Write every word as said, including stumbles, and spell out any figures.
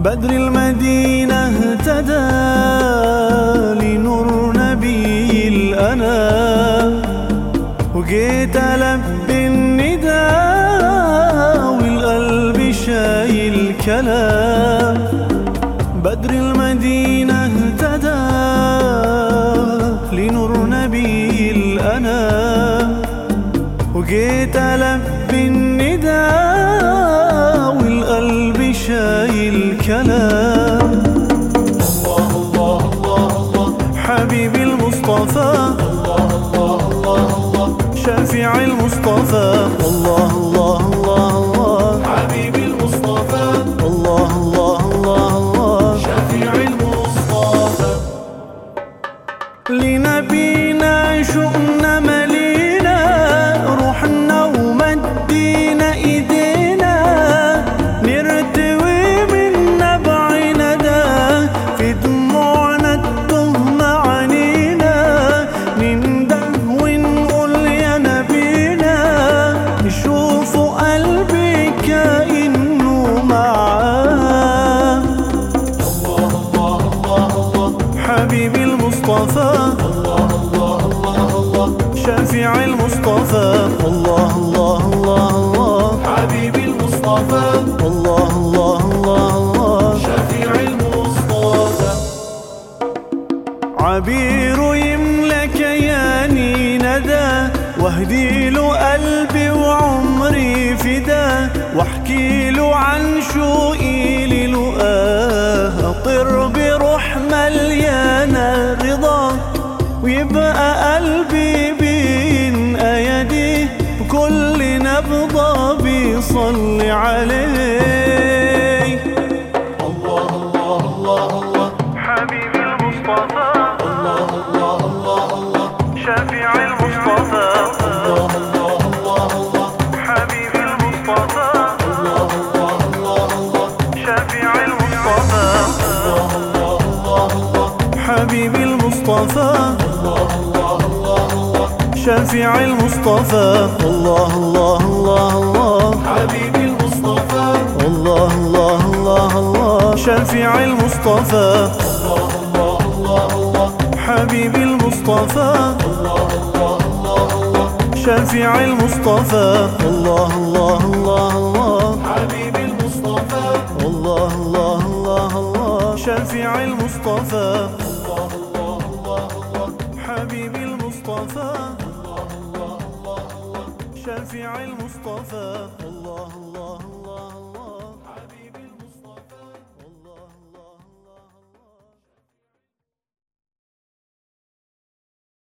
بدر المدينة اهتدى لنور نبي الأنام، وجيت ألبي النداء والقلب شايل كلام. بدر المدينة اهتدى لنور نبي الأنام، وجيت ألبي النداء والقلب شايل كلام. الله الله الله الله حبيبي المصطفى، الله الله الله الله شفيع المصطفى. الله الله الله الله حبيبي المصطفى، الله الله الله الله شفيع المصطفى. لنبينا شؤنا ملينا، روحنا ومدينا ايدينا، نرتوي من نبع ندى في دموعنا التهم عنينا، ننده ونقول يا نبينا، نشوفوا قلبي كأنه معاه. الله الله الله الله حبيبي المصطفى، الله الله الله الله شفيع المصطفى. الله الله الله الله حبيبي المصطفى، الله الله الله الله شفيع المصطفى. عبير يملى كياني ندى، واهدي له قلبي وعمري فدا، واحكي له عن شوقي للقاه، اطير بروح مليانه رضا، ويبقى قلبي بين ايديه بكل نبضه بيصلي عليه. الله الله الله الله حبيبي المصطفى، الله الله الله الله شفيع المصطفى. الله الله الله الله حبيبي المصطفى، الله الله الله الله شفيع المصطفى. الله الله الله الله حبيبي المصطفى، الله الله الله الله شفيع المصطفى. الله الله الله الله حبيبي المصطفى، الله الله الله الله شفيع المصطفى. الله الله الله الله حبيبي المصطفى، الله الله الله الله شفيع المصطفى. الله الله الله الله حبيبي المصطفى، الله الله الله الله شفيع المصطفى. الله الله الله الله حبيبي المصطفى، الله الله الله الله شفيع المصطفى. الله